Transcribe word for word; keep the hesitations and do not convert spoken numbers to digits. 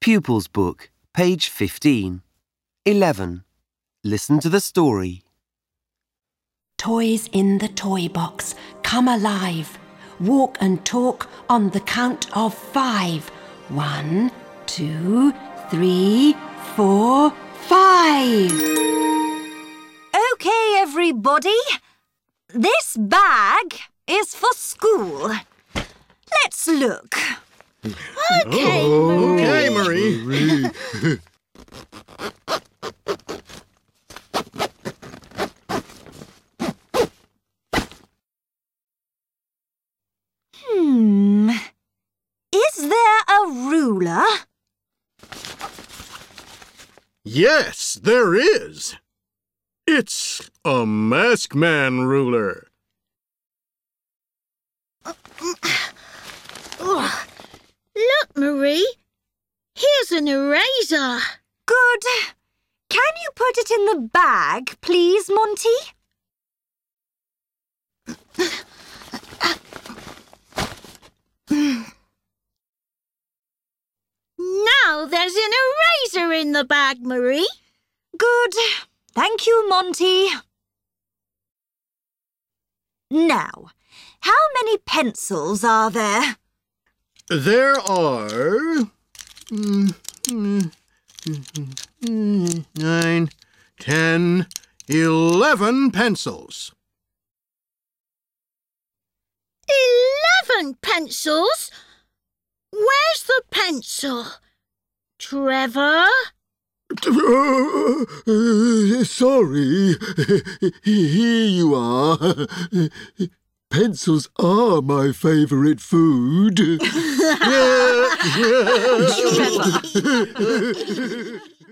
Pupils Book, page fifteen. eleven. Listen to the story. Toys in the toy box, come alive. Walk and talk on the count of five. One, two, three, four, five. OK, everybody. This bag is for school. Let's look. OK, oh, Marie. OK, Marie. Hmm. Is there a ruler? Yes, there is. It's a Mask Man ruler. Oh, look, Marie. Here's an eraser. Good. Can you put it in the bag, please, Monty? Now there's an eraser in the bag, Marie. Good. Thank you, Monty. Now, how many pencils are there? There are mm, mm, mm, nine, ten, eleven pencils. Eleven pencils? Where's the pencil? Trevor? Uh, uh, sorry. Here you are. Pencils are my favourite food. Yeah, yeah. Trevor.